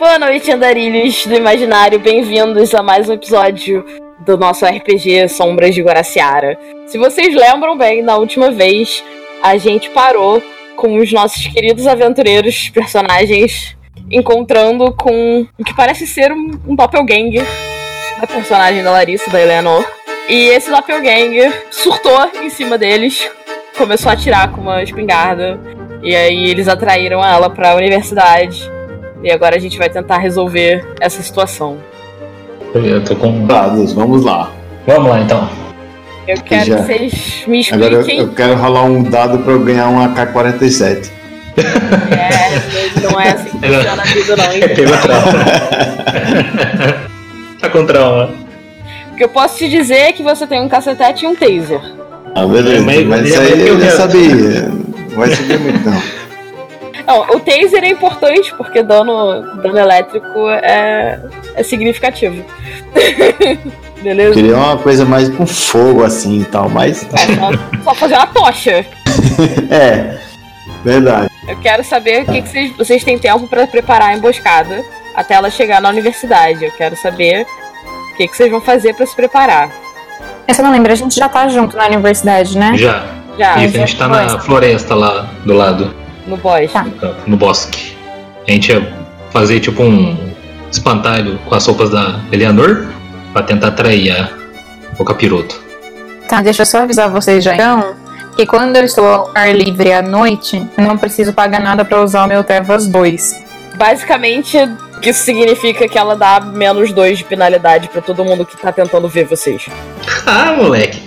Boa noite, andarilhos do imaginário, bem-vindos a mais um episódio do nosso RPG Sombras de Guaraciara. Se vocês lembram bem, na última vez a gente parou com os nossos queridos aventureiros, personagens, encontrando com o que parece ser um doppelganger da personagem da Larissa, da Eleanor. E esse doppelganger surtou em cima deles, começou a atirar com uma espingarda, e aí eles atraíram ela pra universidade. E agora a gente vai tentar resolver essa situação. Eu tô com dados, vamos lá. Vamos lá, então. Eu quero que vocês me expliquem. Agora eu quero rolar um dado pra eu ganhar um AK-47. Não é assim que funciona a vida, não, hein? Pegou trauma. Tá com trauma. O que eu posso te dizer é que você tem um cacetete e um taser. Ah, beleza, mas isso aí eu já sabia. Não vai subir muito, não. Não, o taser é importante porque dano elétrico é significativo. Beleza? Queria uma coisa mais com fogo assim e tal, mas... Só fazer uma tocha. É, verdade. Eu quero saber o que vocês têm tempo pra preparar a emboscada até ela chegar na universidade. Eu quero saber o que vocês vão fazer pra se preparar. Você não lembra, a gente já tá junto na universidade, né? Já. Já. Isso, a gente tá na floresta lá do lado. No bosque. Tá. No bosque. A gente ia fazer tipo um espantalho com as roupas da Eleanor pra tentar atrair o capiroto. Tá, deixa eu só avisar vocês já então que quando eu estou ao ar livre à noite, eu não preciso pagar nada pra usar o meu Trevas 2. Basicamente, isso significa que ela dá menos 2 de penalidade pra todo mundo que tá tentando ver vocês. Ah, moleque!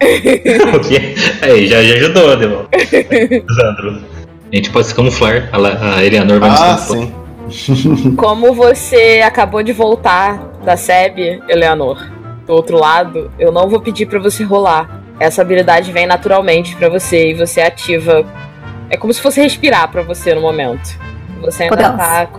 Aí, já ajudou, Demon. Sandro. A gente pode se camuflar, a Eleanor vai nos camuflar. Sim. Como você acabou de voltar da SEB, Eleanor, do outro lado, eu não vou pedir pra você rolar. Essa habilidade vem naturalmente pra você e você ativa. É como se fosse respirar pra você no momento. Você ainda tá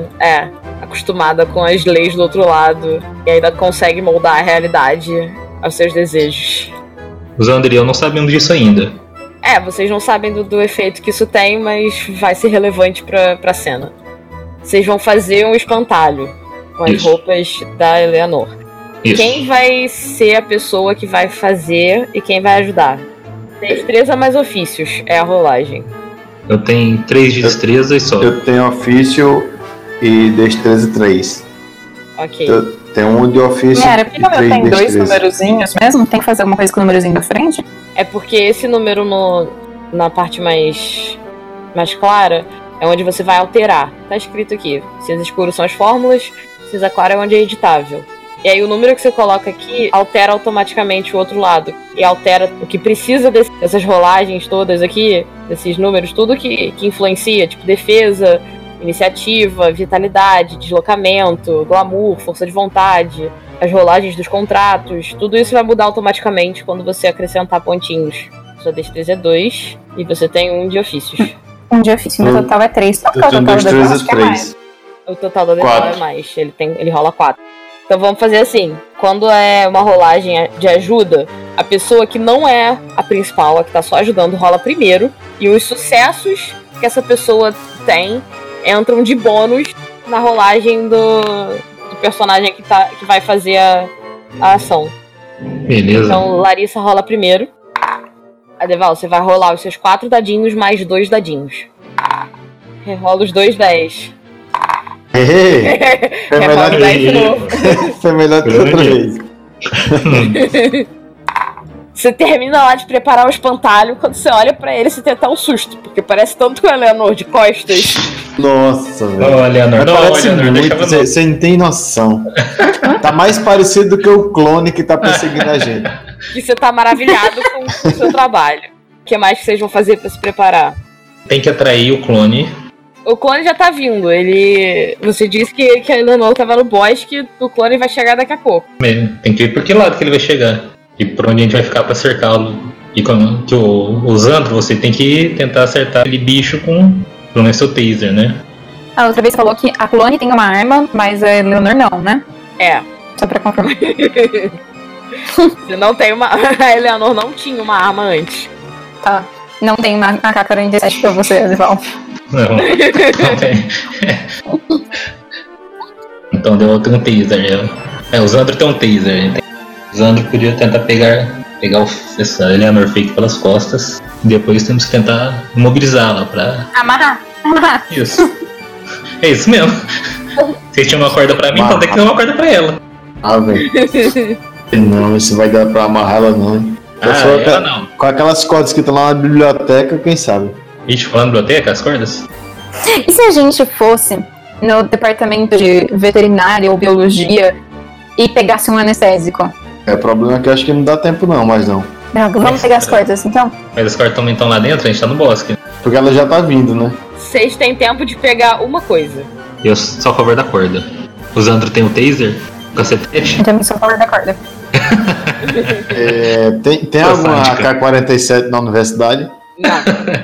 acostumada com as leis do outro lado e ainda consegue moldar a realidade aos seus desejos. Os André e eu não sabemos disso ainda. Vocês não sabem do efeito que isso tem, mas vai ser relevante pra cena. Vocês vão fazer um espantalho com as roupas da Eleanor. Isso. Quem vai ser a pessoa que vai fazer e quem vai ajudar? Destreza mais ofícios é a rolagem. Eu tenho 3 de destreza e só. Eu tenho ofício e destreza 3. Ok. Eu tenho um de ofício Cara, por que e 3 eu tenho de 2 destreza. numerozinhos mesmo? Tem que fazer alguma coisa com o númerozinho da frente? É porque esse número na parte mais clara é onde você vai alterar. Tá escrito aqui. Cinza escuro são as fórmulas, cinza claro é onde é editável. E aí o número que você coloca aqui altera automaticamente o outro lado. E altera o que precisa dessas rolagens todas aqui, desses números, tudo que influencia, tipo defesa, iniciativa, vitalidade, deslocamento, glamour, força de vontade, as rolagens dos contratos, tudo isso vai mudar automaticamente quando você acrescentar pontinhos. Sua destreza é 2 e você tem 1 de ofícios. 1 de ofício, meu total é 3. Qual que é o total da Débora? Acho que é mais. O total da Débora é mais, ele rola 4. Então vamos fazer assim, quando é uma rolagem de ajuda, a pessoa que não é a principal, a que tá só ajudando, rola primeiro, e os sucessos que essa pessoa tem entram de bônus na rolagem do personagem que vai fazer a ação. Beleza. Então Larissa rola primeiro. Adeval, você vai rolar os seus 4 dadinhos mais 2 dadinhos. Rerola os 2 10. Foi melhor Rerola 10 de novo. Foi melhor que outra vez. Você termina lá de preparar o espantalho, quando você olha pra ele, você tem até um susto, porque parece tanto com a Eleanor de costas. Nossa, velho. Não, Eleanor, Parece Eleanor, muito, você não tem noção. Tá mais parecido do que o clone que tá perseguindo a gente. E você tá maravilhado com o seu trabalho. O que mais que vocês vão fazer pra se preparar? Tem que atrair o clone. O clone já tá vindo, Você disse que a Eleanor tava no bosque, o clone vai chegar daqui a pouco. Tem que ver por que lado que ele vai chegar. E por onde a gente vai ficar pra cercá-lo. E quando que o Zandro, você tem que tentar acertar aquele bicho com pelo menos seu taser, né? A outra vez falou que a clone tem uma arma, mas a Eleanor não, né? É. Só pra confirmar. Você não tem uma... A Eleanor não tinha uma arma antes. Tá. Não tem uma AK-47 pra você, Adeval. Não tem. Então deu um taser. O Zandro tem um taser. O Zandro podia tentar pegar essa Eleanor fake pelas costas. E depois temos que tentar imobilizá-la pra... Amarrar. Isso. É isso mesmo. Vocês tinham uma corda pra mim, então tem que ter uma corda pra ela. Ah, velho. Não, isso vai dar pra amarrar ela não, hein? Ela não. Com aquelas cordas que estão lá na biblioteca, quem sabe? Ixi, falando biblioteca, as cordas? E se a gente fosse no departamento de veterinária ou biologia e pegasse um anestésico? O problema é que eu acho que não dá tempo não, mas não. Droga, vamos pegar as cordas então? Mas as cordas também estão lá dentro, a gente tá no bosque. Porque ela já tá vindo, né? Vocês têm tempo de pegar uma coisa. Eu sou a favor da corda. O Zandro tem um taser, um cacetete. Eu também sou a favor da corda. Tem alguma AK-47 na universidade? Não.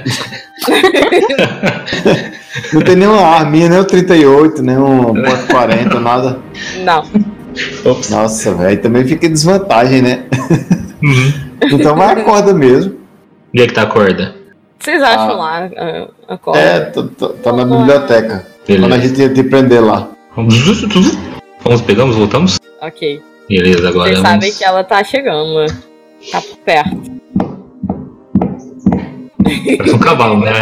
Não tem nenhuma arminha, nem o 38, nem um .40, nada. Não. Ops. Nossa, velho, também fica em desvantagem, né? Então vai a corda mesmo. Onde é que tá a corda? Vocês acham lá a corda? Tá na biblioteca. Beleza. Quando a gente ia te prender lá. Vamos, pegamos, voltamos? Ok. Beleza, agora Vocês sabem que ela tá chegando. Tá por perto. Parece um cavalo, né?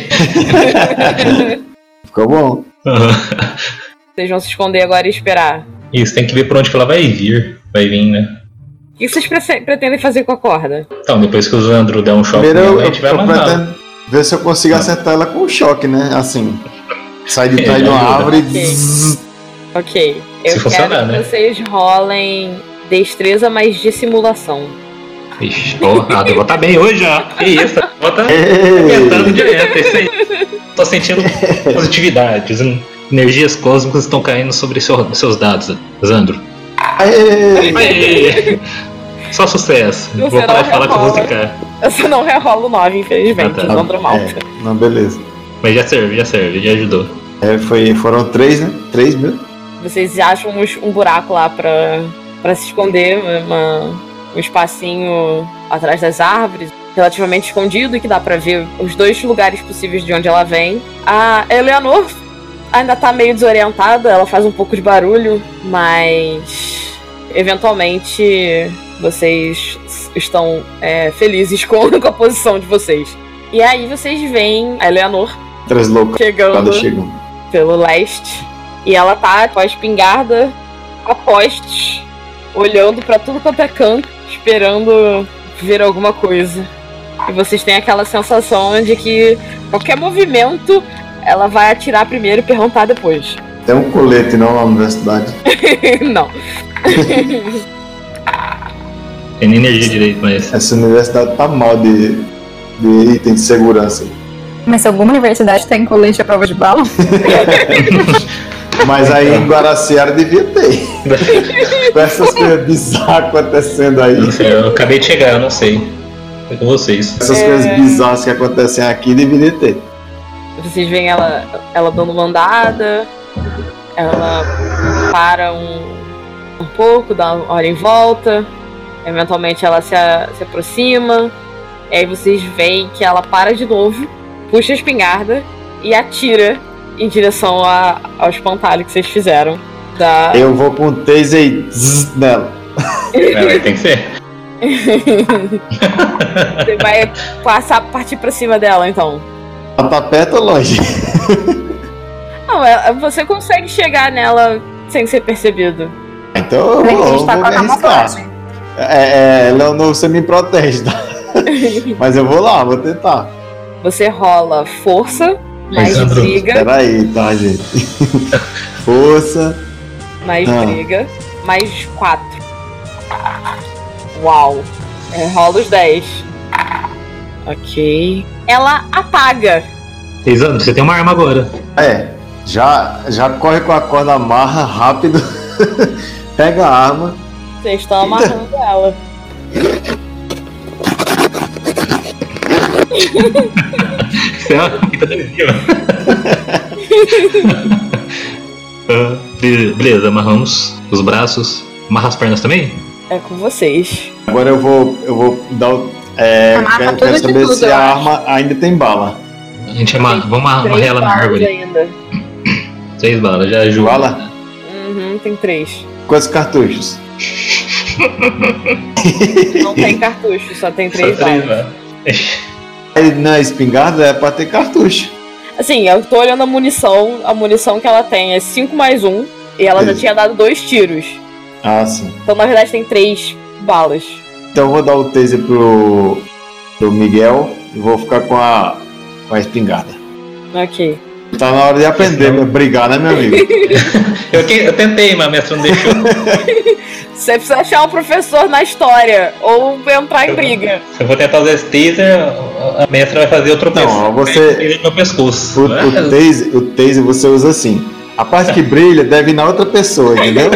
Ficou bom. Vocês vão se esconder agora e esperar. Isso, tem que ver por onde que ela vai vir. Vai vir, né? O que vocês pretendem fazer com a corda? Então, depois que o Zandro der um choque Primeiro nela, a gente vai eu mandar. pretendo ver se eu consigo acertar ela com um choque, né? Assim. Sai de trás de uma árvore Ok. e... zzz. Ok. Se Eu funcionar, quero né? que vocês rolem destreza mais dissimulação. Ixi, a Débora tá bem hoje já. Que isso, a Débora tá aumentando direto, é isso aí. Tô sentindo positividade, energias cósmicas estão caindo sobre seus dados, Zandro. Aê! Aê! Só sucesso. Você Vou parar não de falar que eu vou rerola. ficar. Você não rerola o 9, infelizmente. Ah, tá. O Zandro malta. Não, beleza. Mas já serve, já ajudou. Foram 3, né? 3 mesmo. Vocês acham um buraco lá pra se esconder, um espacinho atrás das árvores, relativamente escondido, e que dá pra ver os dois lugares possíveis de onde ela vem. A Eleanor ainda tá meio desorientada, ela faz um pouco de barulho, mas eventualmente vocês estão felizes com a posição de vocês. E aí vocês veem a Eleanor 3 loucos. chegando Chegando. pelo leste. E ela tá com a espingarda a postes, olhando pra tudo quanto é canto, esperando ver alguma coisa. E vocês têm aquela sensação de que qualquer movimento ela vai atirar primeiro e perguntar depois. Tem um colete não na universidade. Não. Tem nem energia direito, mas. Essa universidade tá mal de item de segurança. Mas se alguma universidade tem colete à prova de bala? Mas aí em Guaraciara devia ter. Com essas coisas bizarras acontecendo aí. Não sei, eu acabei de chegar, eu não sei. É com vocês. Essas coisas bizarras que acontecem aqui deveria ter. Vocês veem ela dando uma andada, ela para um pouco, dá uma hora em volta, eventualmente ela se aproxima, e aí vocês veem que ela para de novo, puxa a espingarda e atira em direção ao espantalho que vocês fizeram. Eu vou com o taser e zzz nela. Tem que ser. Você vai partir pra cima dela, então. Ela tá perto ou longe? Não, você consegue chegar nela sem ser percebido. Então eu A vou gente tá me com a arriscar. camuflagem. Leonor, você me protege, tá? Mas eu vou lá, vou tentar. Você rola força, mais Sandro, briga, Peraí, tá, gente? Força. mais briga, mais 4. Uau. Rola os 10. Ok. Ela apaga. Zandro, você tem uma arma agora. Já corre com a corda, amarra rápido. Pega a arma. Vocês estão amarrando ela. Isso é uma fita adesiva. Beleza, amarramos os braços. Amarra as pernas também? É com vocês. Agora eu vou dar o. Amarra tudo Quero de saber tudo, se eu a acho. arma ainda tem bala. A gente vamos amarrar 3 ela na balas árvore. ainda. 6 balas, já ajuda. Bala? Uhum, tem 3. Quantos cartuchos? Não tem cartucho, só tem 3 Só três, balas. Aí na espingarda é pra ter cartucho. Assim, eu tô olhando a munição que ela tem é 5 mais 1, e ela já Isso. tinha dado 2 tiros. Ah, sim. Então, na verdade, tem 3 balas. Então eu vou dar o taser pro Miguel e vou ficar com a espingarda. Ok. Tá na hora de aprender a brigar, né, meu amigo? Eu tentei, mas a mestra não deixou. Você precisa achar um professor na história, ou entrar em briga. Se eu vou tentar usar esse taser, a mestra vai fazer outro Não, você- taser no meu pescoço. O taser você usa assim. A parte que brilha deve ir na outra pessoa, entendeu?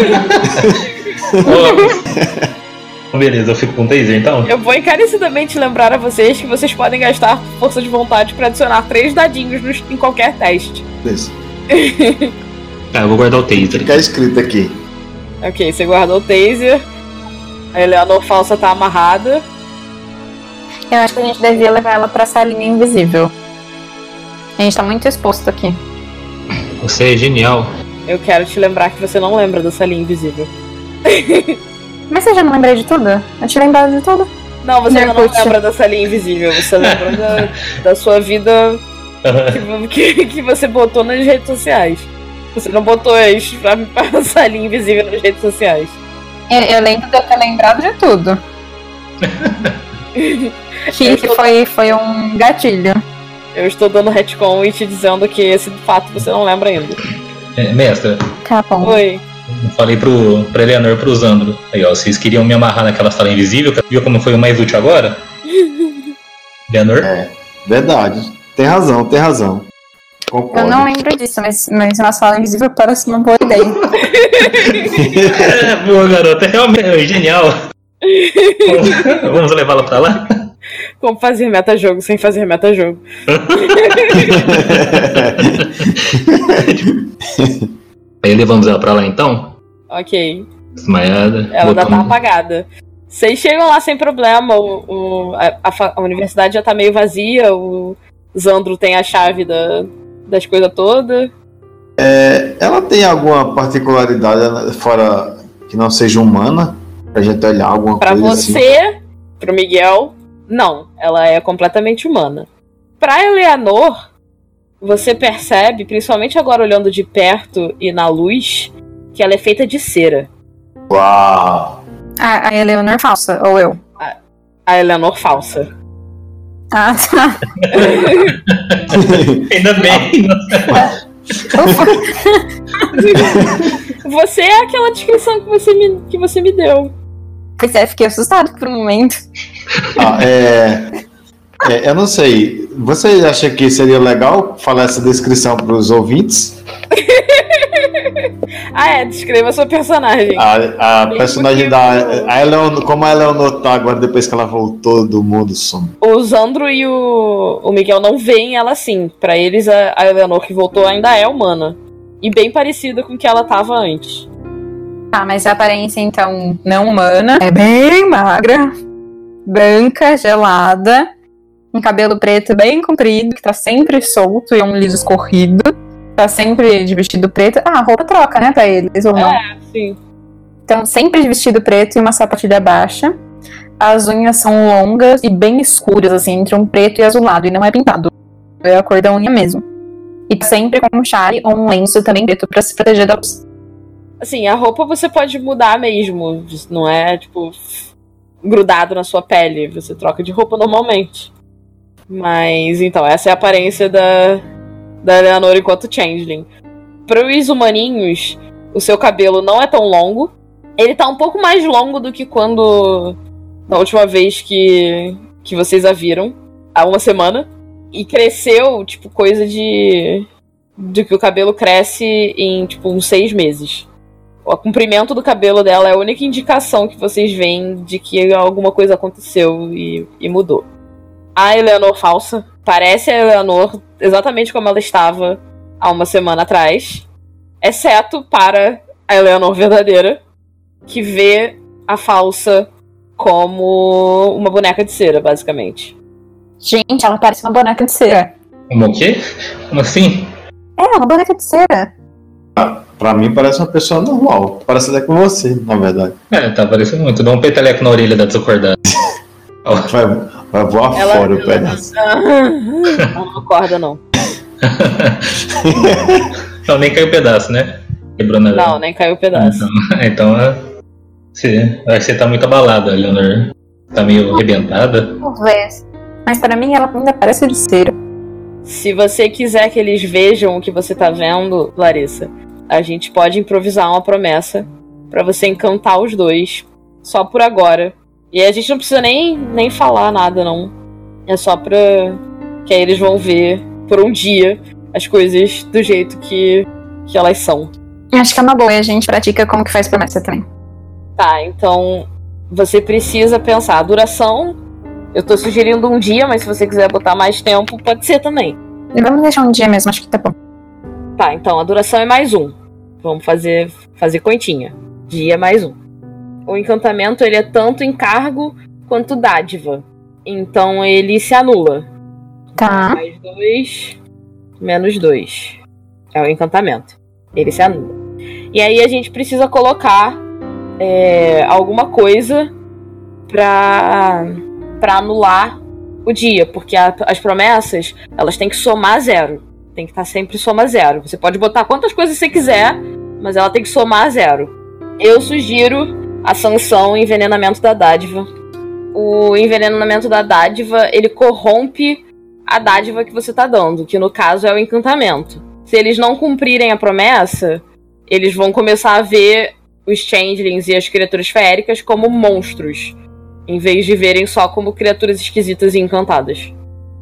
Beleza, eu fico com o taser então? Eu vou encarecidamente lembrar a vocês que vocês podem gastar força de vontade para adicionar 3 dadinhos em qualquer teste. Isso. Tá, eu vou guardar o taser. Fica escrito aqui. Ok, você guardou o taser. A Eleanor falsa tá amarrada. Eu acho que a gente devia levar ela pra salinha invisível. A gente tá muito exposto aqui. Você é genial. Eu quero te lembrar que você não lembra dessa linha invisível. Mas você já não lembrei de tudo? Eu te lembrado de tudo. Não, você ainda não Nercute. lembra dessa linha invisível. Você lembra da sua vida que você botou nas redes sociais. Você não botou essa linha invisível nas redes sociais. Eu lembro de eu ter lembrado de tudo. que foi um gatilho. Eu estou dando retcon e te dizendo que esse fato você não lembra ainda. Mestra, Tá bom. Oi. eu falei pra Eleanor e pro Zandro. Aí, ó, vocês queriam me amarrar naquela sala invisível, que viu como foi o mais útil agora? Eleanor? Verdade. Tem razão. Concordo. Eu não lembro disso, mas na sala invisível parece uma boa ideia. Boa, garota, realmente é genial. Vamos levá-la pra lá? Como fazer metajogo sem fazer metajogo. Aí levamos ela pra lá então? Ok. Desmaiada. Ela ainda tá botamos- apagada. Vocês chegam lá sem problema. A universidade já tá meio vazia. O Zandro tem a chave das coisas todas. Ela tem alguma particularidade fora que não seja humana? Pra gente olhar alguma Pra coisa assim? você, pro Miguel, não. Ela é completamente humana. Pra Eleanor, você percebe, principalmente agora olhando de perto e na luz, que ela é feita de cera. Uau! A Eleanor falsa, ou eu? A Eleanor falsa. Ah, tá. Ainda bem. Você é aquela descrição que você me deu. Pois é, fiquei assustado por um momento. Eu não sei. Você acha que seria legal falar essa descrição pros ouvintes? Descreva a sua personagem. A personagem a Eleanor, como a Eleanor tá agora depois que ela voltou do mundo sombrio. O Zandro e o Miguel não veem ela assim. Pra eles, a Eleanor que voltou ainda é humana. E bem parecida com o que ela tava antes. Tá, mas a aparência, então, não humana. É bem magra, branca, gelada, um cabelo preto bem comprido, que tá sempre solto e é um liso escorrido. Tá sempre de vestido preto. Ah, a roupa troca, né, pra eles, ou não? Sim. Então, sempre de vestido preto e uma sapatilha baixa. As unhas são longas e bem escuras, assim, entre um preto e azulado. E não é pintado. É a cor da unha mesmo. E tá sempre com um chale ou um lenço também preto pra se proteger da luz. Assim, a roupa você pode mudar mesmo. Não é, tipo, grudado na sua pele. Você troca de roupa normalmente. Mas, então, essa é a aparência da Eleanor enquanto Changeling. Para os humaninhos, o seu cabelo não é tão longo. Ele tá um pouco mais longo do que quando... Da última vez que vocês a viram. Há uma semana. E cresceu, tipo, coisa de que o cabelo cresce em, tipo, uns 6 meses. O comprimento do cabelo dela é a única indicação que vocês veem de que alguma coisa aconteceu e mudou. A Eleanor falsa parece a Eleanor exatamente como ela estava há uma semana atrás, exceto para a Eleanor verdadeira, que vê a falsa como uma boneca de cera, basicamente. Gente, ela parece uma boneca de cera. Como o quê? Como assim? É, uma boneca de cera. Pra mim parece uma pessoa normal. Parece até com você, na verdade. Tá parecendo muito. Dá um peteleco na orelha da desacordada. Vai voar fora o pedaço. Ela não acorda, não. Não, nem caiu o pedaço, né? Quebrou na... Não, nem caiu o pedaço. Então você tá muito abalada, Leonor. Tá meio arrebentada. Talvez. Mas pra mim ela ainda parece de cera. Se você quiser que eles vejam o que você tá vendo, Larissa, a gente pode improvisar uma promessa pra você encantar os dois, só por agora. E a gente não precisa nem falar nada, não. É só pra que aí eles vão ver por um dia as coisas do jeito que elas são. Acho que é uma boa e a gente pratica como que faz promessa também. Tá, então você precisa pensar a duração. Eu tô sugerindo um dia, mas se você quiser botar mais tempo, pode ser também. E vamos deixar um dia mesmo, acho que tá bom. Tá, então a duração é mais um. Vamos fazer continha. Dia mais um. O encantamento, ele é tanto encargo quanto dádiva. Então ele se anula. Tá. Mais 2, menos 2. É o encantamento. Ele se anula. E aí a gente precisa colocar alguma coisa pra anular o dia. Porque as promessas, elas têm que somar 0. Tem que estar sempre soma 0. Você pode botar quantas coisas você quiser, mas ela tem que somar 0. Eu sugiro a sanção envenenamento da dádiva. O envenenamento da dádiva, ele corrompe a dádiva que você tá dando, que no caso é o encantamento. Se eles não cumprirem a promessa, eles vão começar a ver os changelings e as criaturas feéricas como monstros, em vez de verem só como criaturas esquisitas e encantadas.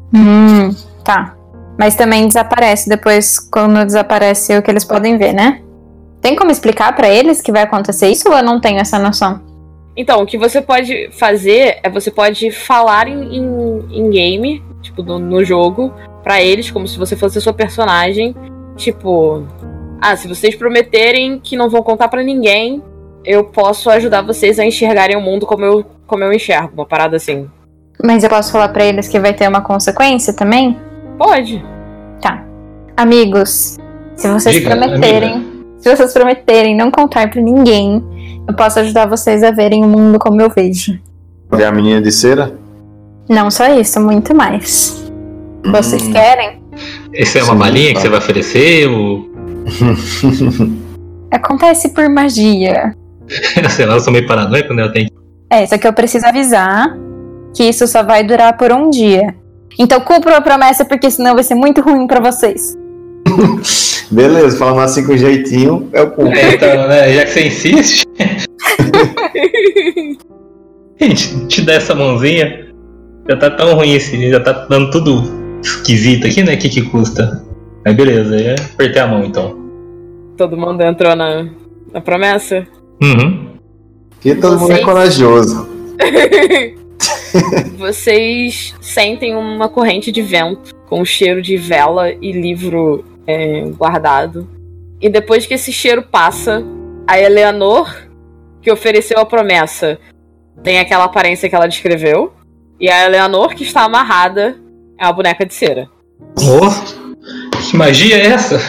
Tá. Mas também desaparece depois, quando desaparece o que eles podem ver, né? Tem como explicar pra eles que vai acontecer isso ou eu não tenho essa noção? Então, o que você pode fazer é você pode falar em game, tipo, no jogo, pra eles, como se você fosse a sua personagem. Tipo, se vocês prometerem que não vão contar pra ninguém, eu posso ajudar vocês a enxergarem o mundo como eu enxergo, uma parada assim. Mas eu posso falar pra eles que vai ter uma consequência também? Pode. Tá. Amigos, se vocês prometerem... amiga. Se vocês prometerem não contar pra ninguém, eu posso ajudar vocês a verem o mundo como eu vejo. Ver a menina de cera? Não só isso, muito mais. Vocês querem? Essa é uma balinha que você vai oferecer? Ou... Acontece por magia. Sei lá, eu sou meio paranoico, né? Eu tenho... Só que eu preciso avisar que isso só vai durar por um dia. Então cumpram a promessa, porque senão vai ser muito ruim pra vocês. Beleza, falando assim com jeitinho, eu cumpro. Então, né? Já que você insiste... Gente, te dá essa mãozinha. Já tá tão ruim esse... Já tá dando tudo esquisito aqui, né? Que custa? Aí beleza, aí apertei a mão então. Todo mundo entrou na promessa? Uhum. Porque todo mundo é corajoso. Vocês sentem uma corrente de vento com cheiro de vela e livro guardado. E depois que esse cheiro passa, a Eleanor, que ofereceu a promessa, tem aquela aparência que ela descreveu. E a Eleanor, que está amarrada, é uma boneca de cera. Que magia é essa?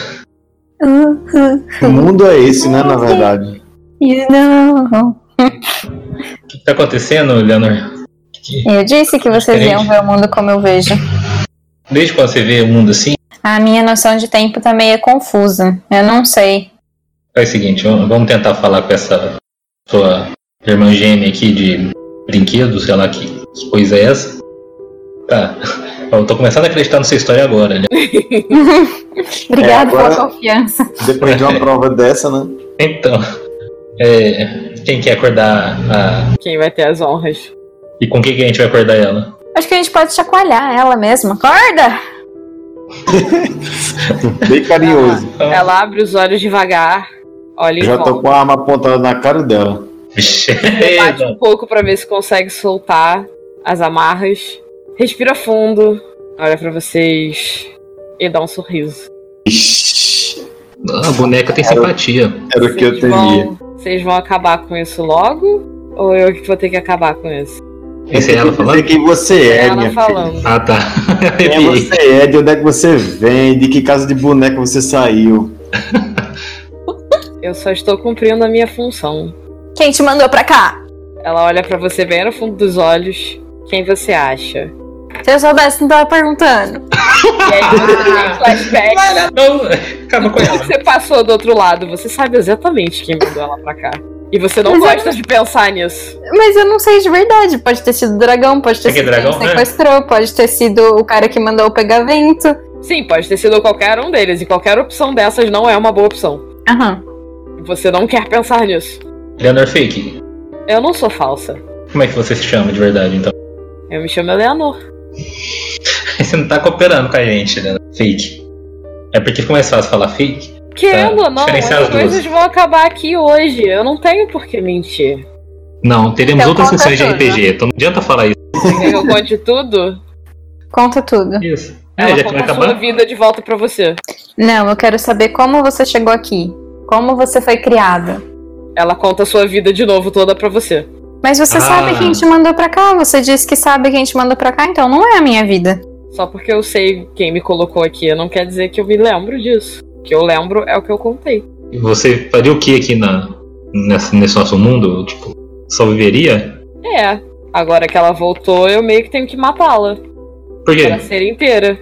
O mundo é esse, né, na verdade. You know. O que tá acontecendo, Leonor? Eu disse que vocês iam ver o mundo como eu vejo. Desde quando você vê o mundo assim? A minha noção de tempo tá meio confusa. Eu não sei. É o seguinte, vamos tentar falar com essa sua irmã gêmea aqui de brinquedos, sei lá que coisa é essa. Tá, eu tô começando a acreditar nessa história agora, né? Obrigada agora, pela confiança. Depois de uma prova dessa, né? Então, quem quer acordar a... Quem vai ter as honras? E com que a gente vai acordar ela? Acho que a gente pode chacoalhar ela mesma. Acorda! Bem carinhoso. Ela abre os olhos devagar, olha Eu em já volta. tô com a arma apontada na cara dela. Vixe. Bate um pouco pra ver se consegue soltar as amarras. Respira fundo, olha pra vocês e dá um sorriso. Ixi, A boneca tem simpatia. era o que eu temia. Vocês vão acabar com isso logo? Ou eu que vou ter que acabar com isso? Essa é ela Sei falando? quem você é, Ela minha falando. filha. Ah, tá. Quem você é, de onde é que você vem, de que casa de boneca você saiu. Eu só estou cumprindo a minha função. Quem te mandou pra cá? Ela olha pra você bem no fundo dos olhos. Quem você acha? Se eu soubesse, não tava perguntando. E aí você tem flashback. Não, acaba com ela. Você passou do outro lado. Você sabe exatamente quem mandou ela pra cá. E você não Mas gosta de pensar nisso. Mas eu não sei de verdade. Pode ter sido o dragão, pode ter sido dragão, quem sequestrou, pode ter sido o cara que mandou pegar vento. Sim, pode ter sido qualquer um deles. E qualquer opção dessas não é uma boa opção. Aham. Você não quer pensar nisso. Eleanor Fake, Eu não sou falsa. como é que você se chama de verdade, então? Eu me chamo Eleanor. Você não tá cooperando com a gente, né? Fake. É porque fica mais fácil falar fake? Querendo ou não, diferenciar as as duas. coisas vão acabar aqui hoje. Eu não tenho por que mentir. Não, teremos Então outras conta sessões de tudo. RPG, então não adianta falar isso. Quer que eu conte tudo? Conta tudo. Isso. Ela Já que vai conta a sua acabar. vida de volta pra você. Não, eu quero saber como você chegou aqui. Como você foi criada. Ela conta a sua vida de novo toda pra você. Mas você sabe quem te mandou pra cá. Você disse que sabe quem te mandou pra cá, então não é a minha vida. Só porque eu sei quem me colocou aqui, não quer dizer que eu me lembro disso. O que eu lembro é o que eu contei. E você faria o que aqui nesse nosso mundo? Tipo, só viveria? É, agora que ela voltou, eu meio que tenho que matá-la. Por quê? Pra ser inteira.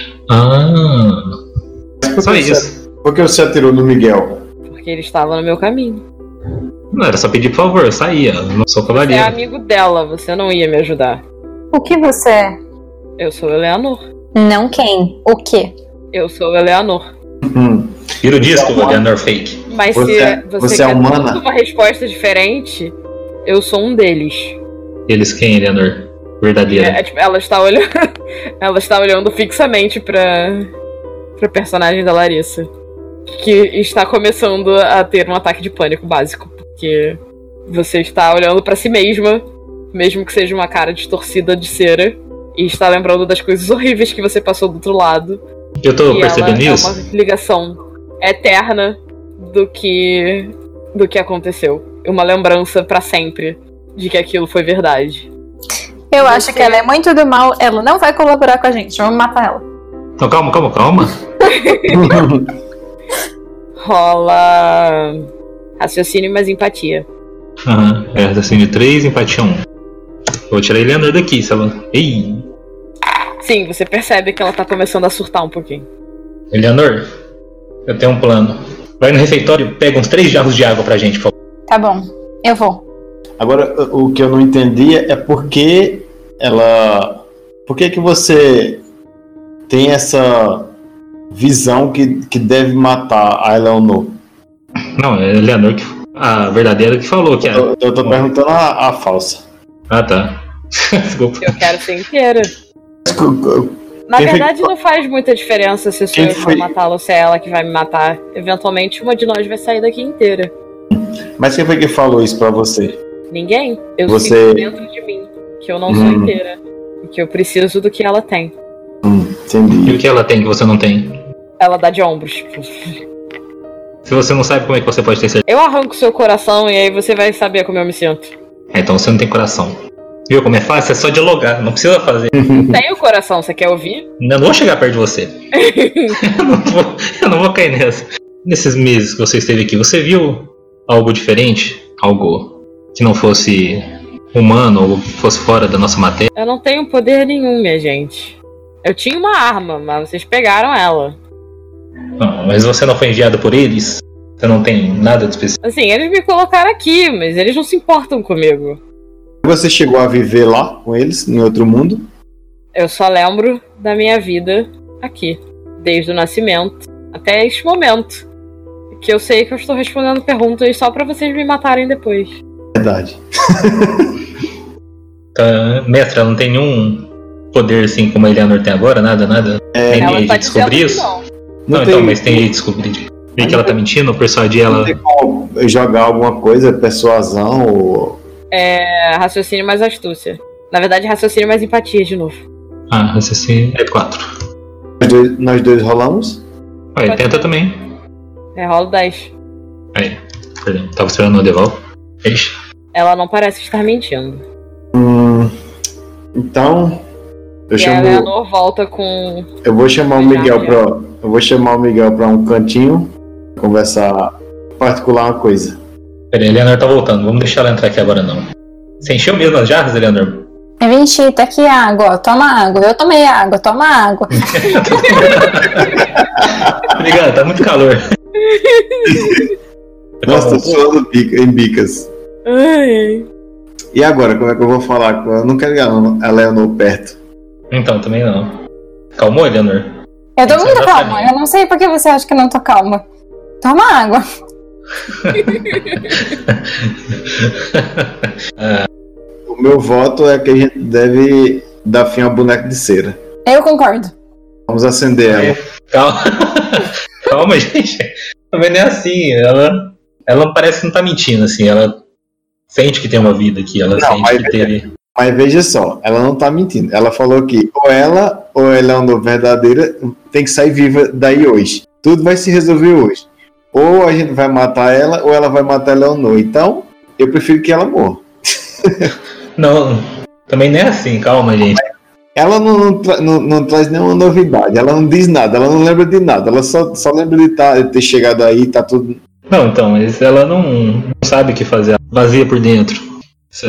Ah, só isso. Por que você atirou no Miguel? Porque ele estava no meu caminho. Não, era só pedir por favor, eu saía. Eu não sou Você é cavaleiro. amigo dela, você não ia me ajudar. O que você é? Eu sou Eleanor. Não quem. O quê? Eu sou Eleanor. Vira o disco, Você é Eleanor Fake. Mas Você- se você você é quer humana? tudo uma resposta diferente, eu sou um deles. Eles quem, Eleanor? Verdadeira. Tipo, ela está olhando, ela está olhando fixamente pra personagem da Larissa, que está começando a ter um ataque de pânico básico, porque você está olhando pra si mesma, mesmo que seja uma cara distorcida de cera, e está lembrando das coisas horríveis que você passou do outro lado. Eu tô E percebendo ela isso? é uma ligação eterna do que aconteceu, uma lembrança pra sempre de que aquilo foi verdade. Eu acho que ela é muito do mal. Ela não vai colaborar com a gente. Vamos matar ela. Então calma. Rola raciocínio mais empatia. Aham, é raciocínio 3, empatia 1. Eu vou tirar a Eleanor daqui, se ela... Ei! Sim, você percebe que ela tá começando a surtar um pouquinho. Eleanor, eu tenho um plano. Vai no refeitório, pega uns 3 jarros de água pra gente, por favor. Tá bom. Eu vou. Agora, o que eu não entendi é por que ela... Por que você tem essa visão que deve matar a Eleanor? Não, é a Eleanor, a verdadeira que falou que era. Eu tô perguntando a falsa. Ah, tá. Desculpa. Eu quero ser inteira. Na Quem foi verdade, que- não faz muita diferença se sou Quem eu que vou foi- matá-la ou se é ela que vai me matar. Eventualmente, uma de nós vai sair daqui inteira. Mas quem foi que falou isso pra você? Ninguém. Eu Você- sinto dentro de mim que eu não sou inteira. E que eu preciso do que ela tem. E Entendi. o que ela tem que você não tem? Ela dá de ombros. Tipo. Se você não sabe como é que você pode ter certeza, Eu arranco seu coração e aí você vai saber como eu me sinto. então você não tem coração. Viu como é fácil? É só dialogar, não precisa fazer. Tem o coração, você quer ouvir? Eu não vou chegar perto de você. eu não vou cair nessa. Nesses meses que você esteve aqui, você viu algo diferente? Algo que não fosse humano ou que fosse fora da nossa matéria? Eu não tenho poder nenhum, minha gente. Eu tinha uma arma, mas vocês pegaram ela. Não, mas você não foi enviado por eles? Você não tem nada de especial? Assim, eles me colocaram aqui, mas eles não se importam comigo. Você chegou a viver lá com eles, em outro mundo? Eu só lembro da minha vida aqui. Desde o nascimento até este momento. Que eu sei que eu estou respondendo perguntas só pra vocês me matarem depois. Verdade. Mestre, ela não tem nenhum poder assim como a Eleanor tem agora? Nada? Nem Ela jeito tá de descobrir dizendo que isso? não. Não, então, mas tem jeito de descobrir. Ver que ela tá mentindo, persuadir Não ela. tem como jogar alguma coisa, persuasão ou... É raciocínio mais astúcia. Na verdade, raciocínio mais empatia de novo. Ah, assim é 4. Nós dois rolamos? Aí, Pode tenta ser. também. É rolo 10. Aí, perdão, tava esperando o Deval. Ixi. Ela não parece estar mentindo. Então, eu E a chamo... Eleanor volta com. Eu vou chamar o Já, Miguel já. pra... Eu vou chamar o Miguel pra um cantinho, conversar particular uma coisa. Peraí, a Eleanor tá voltando. Vamos deixar ela entrar aqui agora, não. Você encheu mesmo as jarras, Eleanor? Eu enchi, tá aqui água, ó, toma água. Eu tomei água, toma água. Obrigado, tá muito calor. Nossa, tô suando em bicas. Ai. E agora, como é que eu vou falar? Eu não quero a Eleanor perto. Então, também não. Calmou, Eleanor? Eu tô Tem que muito sair da calma, salinha. eu não sei por que você acha que eu não tô calma. Toma água. O meu voto é que a gente deve dar fim ao boneco de cera. Eu concordo. Vamos acender ela. Calma. Calma, gente. Também não é assim. Ela parece que não tá mentindo, assim. Ela sente que tem uma vida aqui. Ela Não, sente mas que teve. Mas veja só, ela não tá mentindo. Ela falou que ou ela ou Eleanor verdadeira tem que sair viva daí hoje. Tudo vai se resolver hoje. Ou a gente vai matar ela ou ela vai matar a Eleanor. Então, eu prefiro que ela morra. Não, também não é assim. Calma, gente. Ela não traz nenhuma novidade. Ela não diz nada. Ela não lembra de nada. Ela só lembra de ter chegado aí, tá tudo... Não, então, mas ela não sabe o que fazer. Vazia por dentro. Isso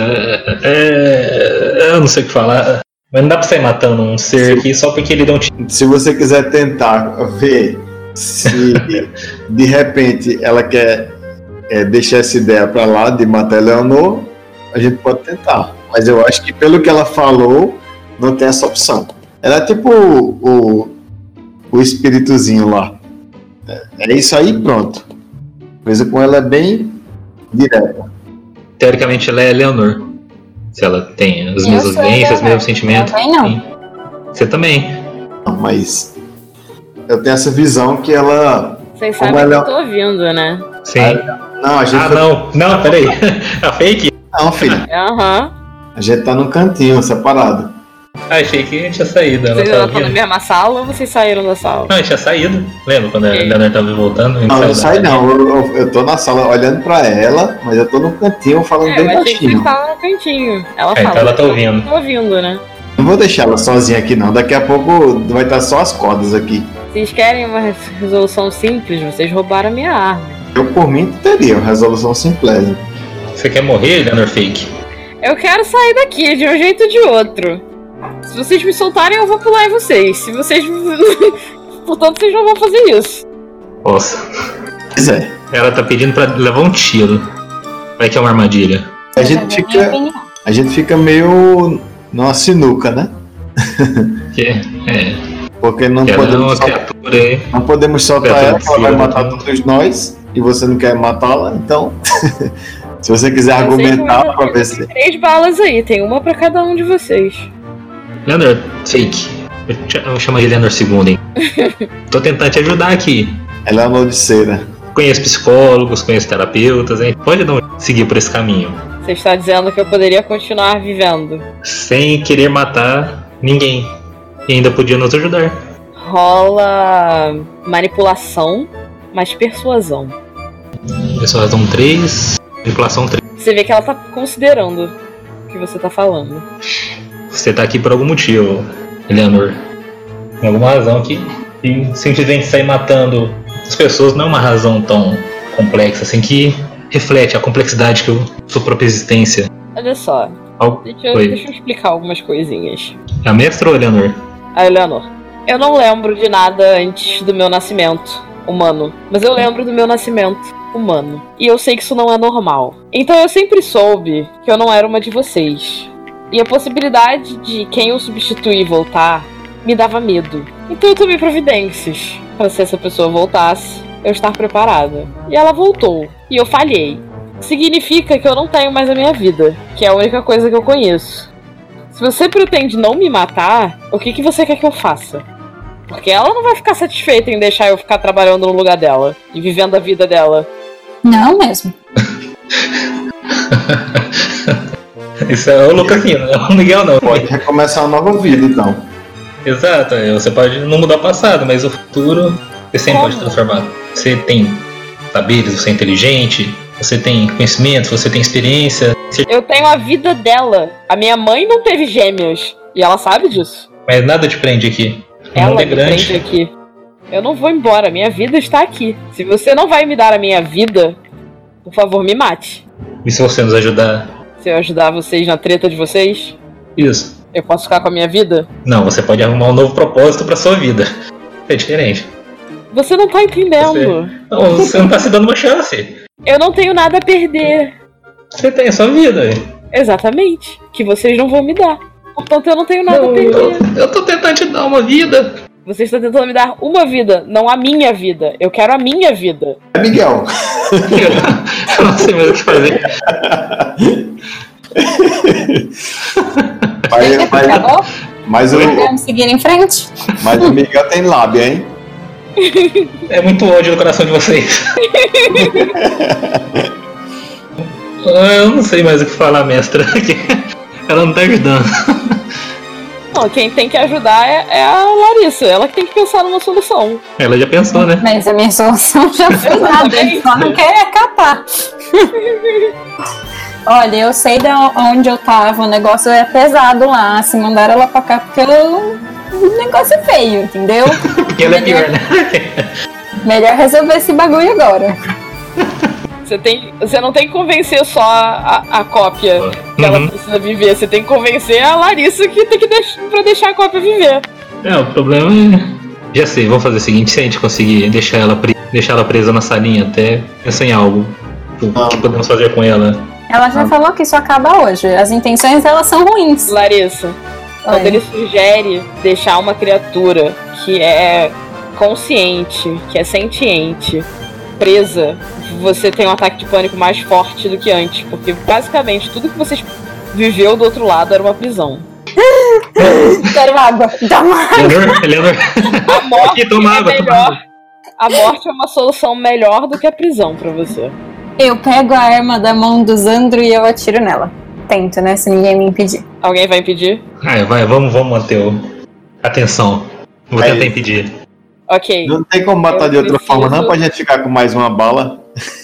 eu não sei o que falar. Mas não dá pra sair matando um ser aqui só porque ele dá um tiro. Se você quiser tentar ver se de repente ela quer deixar essa ideia pra lá de matar a Eleanor, a gente pode tentar. Mas eu acho que pelo que ela falou, não tem essa opção. Ela é tipo o espíritozinho lá. É isso aí, pronto. A coisa com ela é bem direta. Teoricamente ela é Eleanor. Se ela tem as mesmas vivências, os mesmos sentimentos. Também não. Sim. Você também. Não, mas eu tenho essa visão que ela... Vocês sabem Como que ela- eu tô ouvindo, né? Sim. Não, a gente... Não, peraí. A fake? Não, filho. Aham. A gente tá num cantinho, separado. Achei que a gente tinha saído. Ela Vocês tava ainda estão na vindo. mesma sala ou vocês saíram da sala? Não, a gente tinha saído. Lembra quando a Sim. Eleanor tava voltando? A gente Não, saiu não da sai sala. não. Eu tô na sala olhando pra ela, mas eu tô no cantinho falando Eu bem achei que vocês baixinho. estavam no cantinho. Ela Então fala. ela tá ouvindo. Tô ouvindo, né? Não vou deixar ela sozinha aqui não. Daqui a pouco vai estar só as cordas aqui. Vocês querem uma resolução simples? Vocês roubaram a minha arma. Eu por mim teria uma resolução simplesa. Você quer morrer, Eleanor Fake? Eu quero sair daqui de um jeito ou de outro. Se vocês me soltarem, eu vou pular em vocês. Se vocês. Portanto, vocês não vão fazer isso. Nossa. Pois é. Ela tá pedindo pra levar um tiro. Vai que é uma armadilha. A gente fica meio numa sinuca, né? Porque não Ela é podemos, uma criatura aí. não podemos soltar Criatura ela, que ela vai psíquica. matar todos nós. E você não quer matá-la, então... Se você quiser Eu sei que argumentar eu pra ainda ver se... tenho 3 balas aí, tem uma pra cada um de vocês. Eleanor Fake. Eu chamo de Eleanor II, hein? Tô tentando te ajudar aqui. Ela é uma de cera. Conheço psicólogos, conheço terapeutas, hein? Pode não seguir por esse caminho. Você está dizendo que eu poderia continuar vivendo. Sem querer matar ninguém. E ainda podia nos ajudar. Rola manipulação, mais persuasão. Persuasão 3, manipulação 3. Você vê que ela tá considerando o que você tá falando. Você tá aqui por algum motivo, Eleanor. Tem alguma razão que simplesmente sair matando as pessoas não é uma razão tão complexa assim que reflete a complexidade que eu sua própria existência. Olha só, Oi. deixa eu explicar algumas coisinhas. É a mestra ou Eleanor? A Eleanor, eu não lembro de nada antes do meu nascimento humano, mas eu lembro do meu nascimento humano. E eu sei que isso não é normal. Então eu sempre soube que eu não era uma de vocês. E a possibilidade de quem eu substituir voltar me dava medo. Então eu tomei providências para se essa pessoa voltasse, eu estar preparada. E ela voltou. E eu falhei. Significa que eu não tenho mais a minha vida, que é a única coisa que eu conheço. Se você pretende não me matar, o que você quer que eu faça? Porque ela não vai ficar satisfeita em deixar eu ficar trabalhando no lugar dela e vivendo a vida dela. Não mesmo. Isso é o Lucasinho, não é o Miguel não. Pode recomeçar uma nova vida, então. Exato, você pode não mudar o passado, mas o futuro você sempre Como? pode transformar. Você tem saberes, você é inteligente, você tem conhecimento, você tem experiência, Eu tenho a vida dela. A minha mãe não teve gêmeos. E ela sabe disso. mas nada te prende aqui. O Ela mundo é me prende grande. aqui. Eu não vou embora, minha vida está aqui. Se você não vai me dar a minha vida, Por favor, me mate. E se você nos ajudar? Se eu ajudar vocês na treta de vocês, Isso. eu posso ficar com a minha vida? Não, você pode arrumar um novo propósito pra sua vida. É diferente. Você não tá entendendo. Você não tá se dando uma chance. Eu não tenho nada a perder. Você tem a sua vida. Exatamente. Que vocês não vão me dar. Portanto, eu não tenho nada a perder. Eu tô tentando te dar uma vida. Você está tentando me dar uma vida, não a minha vida. Eu quero a minha vida. Miguel. Eu não sei mais o que fazer. Mas Vamos seguir em frente? o Miguel tem lábia, hein? É muito ódio no coração de vocês. Eu não sei mais o que falar, mestra. Ela não tá ajudando. Não, quem tem que ajudar é a Larissa. Ela que tem que pensar numa solução. Ela já pensou, né? Mas a minha solução já foi nada, ele só não quer acatar. Olha, eu sei de onde eu tava, o negócio é pesado lá. Se mandaram ela pra cá porque o negócio é feio, entendeu? Porque ela é pior, né? Melhor resolver esse bagulho agora. Você não tem que convencer só a cópia que ela precisa viver. Você tem que convencer a Larissa que tem que deixar a cópia viver. O problema é... Já sei, vamos fazer o seguinte. Se a gente conseguir deixar ela presa na salinha até pensar em algo o que podemos fazer com ela. Ela já falou que isso acaba hoje. As intenções delas são ruins. Larissa, quando ele sugere deixar uma criatura que é consciente, que é sentiente, presa, você tem um ataque de pânico mais forte do que antes, porque basicamente tudo que você viveu do outro lado era uma prisão. Quero água. Dá uma água. Eleanor. A morte Toma água, toma água. A morte é uma solução melhor do que a prisão pra você. Eu pego a arma da mão do Zandro e eu atiro nela. Tento, né? Se ninguém me impedir. Alguém vai impedir? Vai, vamos manter atenção. Vou tentar impedir. Ok. Não tem como matar de outra forma, não, pra gente ficar com mais uma bala.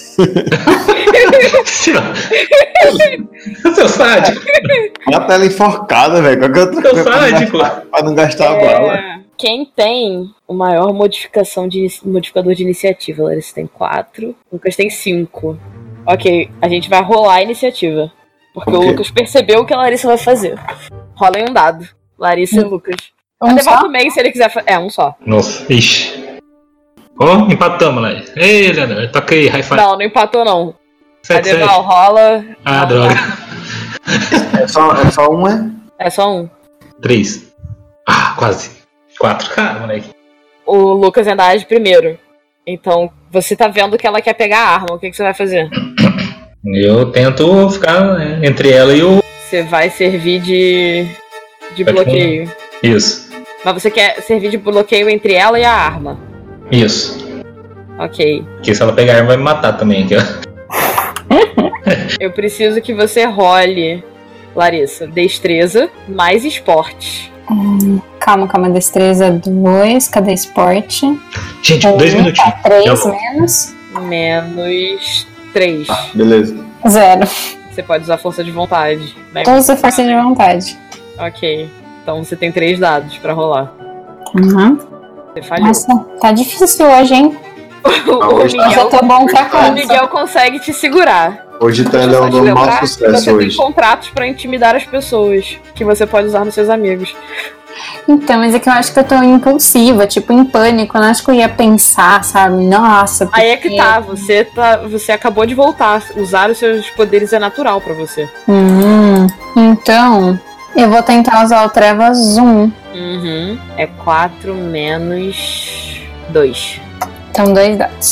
Seu sádico. Mata ela enforcada, velho. Qualquer outra Seu coisa sádico. pra não gastar a bala. Quem tem o maior modificador de iniciativa? Larissa tem 4, Lucas tem 5. Ok, a gente vai rolar a iniciativa. Porque o Lucas percebeu o que a Larissa vai fazer. Rolem um dado. Larissa e Lucas. Um só? Também, se ele quiser fazer. Um só. Nossa, ixi. Empatamos, lá. Ei, Leonardo, toca aí, high five. Não empatou não. 7, Adeval, rola. Droga. É só um, é? É só um. 3. Quase. 4. Cara, moleque. O Lucas ainda age primeiro. Então, você tá vendo que ela quer pegar a arma. O que você vai fazer? Eu tento ficar entre ela e o... Você vai servir de bloqueio. Isso. Mas você quer servir de bloqueio entre ela e a arma. Isso. Ok. Porque se ela pegar a arma vai me matar também. Eu preciso que você role, Larissa, destreza mais esporte. Calma, destreza 2, cadê esporte? Gente, 2 minutinhos. 3 menos. Menos 3. Beleza. 0. Você pode usar força de vontade. Usa força de vontade. Ok. Então você tem 3 dados pra rolar. Você falhou. Nossa, tá difícil hoje, hein? O Miguel, eu tô bom pra cá. O Miguel consegue te segurar. Hoje tá dando um mau sucesso você hoje. tem contratos pra intimidar as pessoas que você pode usar nos seus amigos. Então, mas é que eu acho que eu tô impulsiva, tipo, em pânico. Eu não acho que eu ia pensar, sabe? Nossa. Aí é que tá. Você acabou de voltar. Usar os seus poderes é natural pra você. Então, eu vou tentar usar o Trevas 1. É 4 menos 2. Então, 2 dados.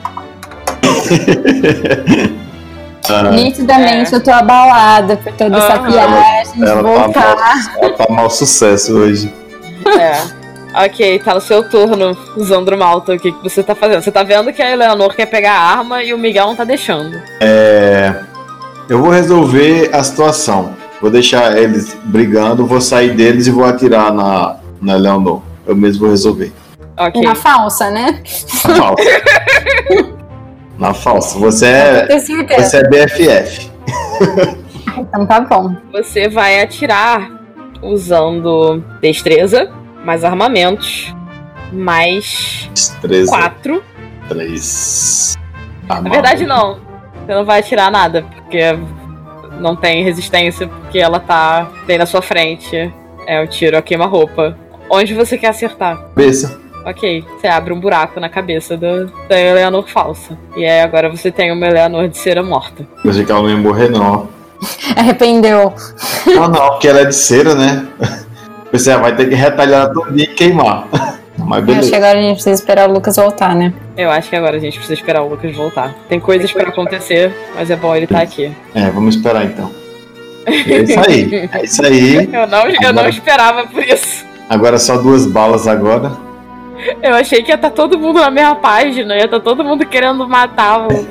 Nitidamente eu tô abalada por toda essa viagem de voltar. Ela tá mau sucesso hoje. Ok, tá no seu turno, Zandro Malta. O que você tá fazendo? Você tá vendo que a Eleanor quer pegar a arma e o Miguel não tá deixando. Eu vou resolver a situação. Vou deixar eles brigando, vou sair deles e vou atirar na Eleanor. Eu mesmo vou resolver. Ok. Na falsa, né? Na falsa. Na falsa. Você é BFF. Então tá bom. Você vai atirar usando destreza, mais armamentos, mais 4. 3. Na verdade, não. Você não vai atirar nada, porque não tem resistência, porque ela tá bem na sua frente. É o tiro a queima-roupa. Onde você quer acertar? Cabeça. Ok, você abre um buraco na cabeça da Eleanor falsa. E aí agora você tem uma Eleanor de cera morta. Eu achei que ela não ia morrer, não. Arrependeu. Não, porque ela é de cera, né? Você vai ter que retalhar tudo e queimar. Mas Acho beleza. que agora a gente precisa esperar o Lucas voltar, né? Eu acho que agora a gente precisa esperar o Lucas voltar. Tem coisas pra acontecer, mas é bom ele estar aqui. Vamos esperar então. É isso aí. É isso aí. Eu não esperava por isso. Agora só 2 balas agora. Eu achei que ia estar todo mundo na mesma página, ia estar todo mundo querendo matar o